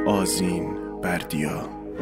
آذین بردیا.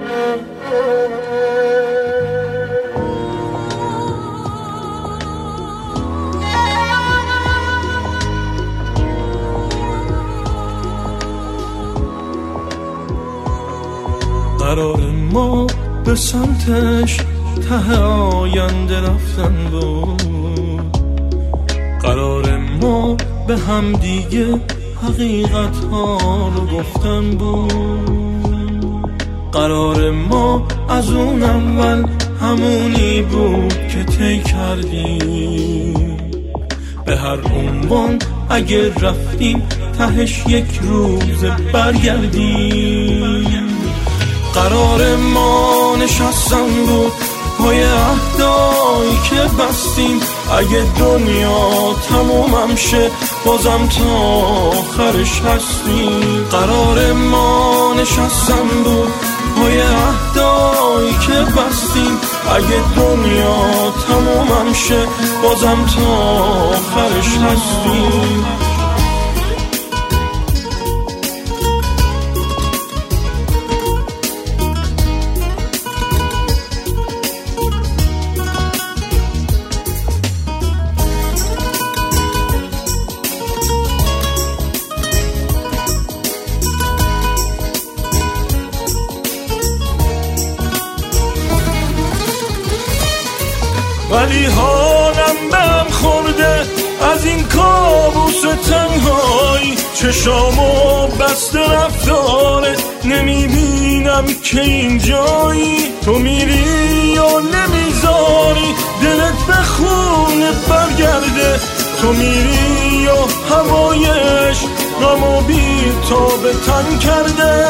قرار ما به سمتش ته آینده رفتن بود، قرار ما به هم دیگه حقیقت ها رو گفتن بود، قرار ما از اون اول همونی بود که طی کردیم. به هر عنوان اگر رفتیم تهش یک روز برگردیم. قرار ما نشستن بود پای عهدایی که بستیم، اگه دنیا تمومم شه بازم تا آخرش هستیم. قرار ما نشستن بود پای عهدایی که بستیم، اگه دنیا تمومم شه بازم تا آخرش هستیم. ولی حالم بهم خورده از این کابوس تنهایی، چشامو بسته رفتاره نمیبینم که این جایی. تو میری یا نمیذاری دلت به خونه برگرده، تو میری یا هوایش غمو بی تا به تن کرده.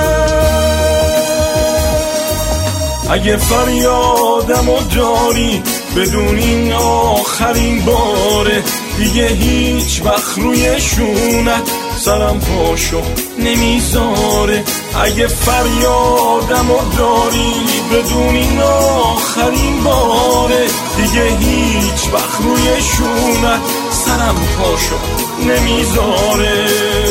اگه فریادمو داری بدون این آخرین باره، دیگه هیچ وقت روی شونت سرم پاشو نمیذاره. اگه فریادمو داری بدون این آخرین باره، دیگه هیچ وقت روی شونت سرم پاشو نمیذاره.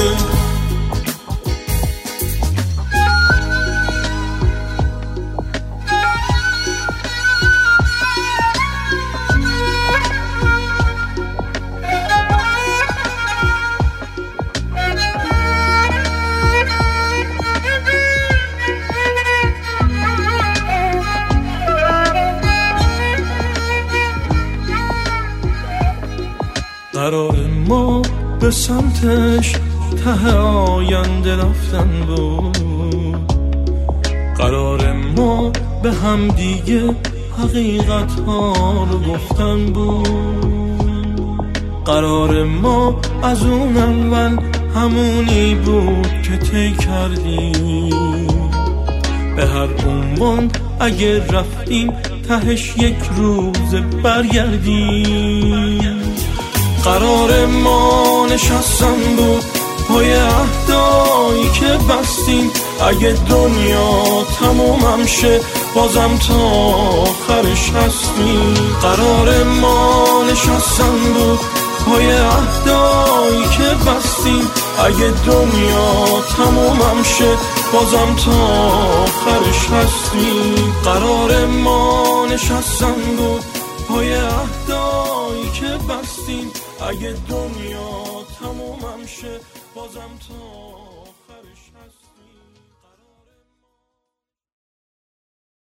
قرار ما به سمتش ته آینده رفتن بود، قرار ما به هم دیگه حقیقت ها رو گفتن بود، قرار ما از اون اول همونی بود که طی کردیم. به هر عنوان اگر رفتیم تهش یک روز برگردیم. قرار ما نشستن بود پای عهدایی که بستیم، اگه دنیا تمومم شه بازم تا آخرش هستیم. قرار ما نشستن بود پای عهدایی که بستیم، اگه دنیا تمومم شه بازم تا آخرش هستیم. قرار ما نشستن بود پای عهدایی که بستیم، اگه دنیا تمومم شه بازم تا آخرش هست.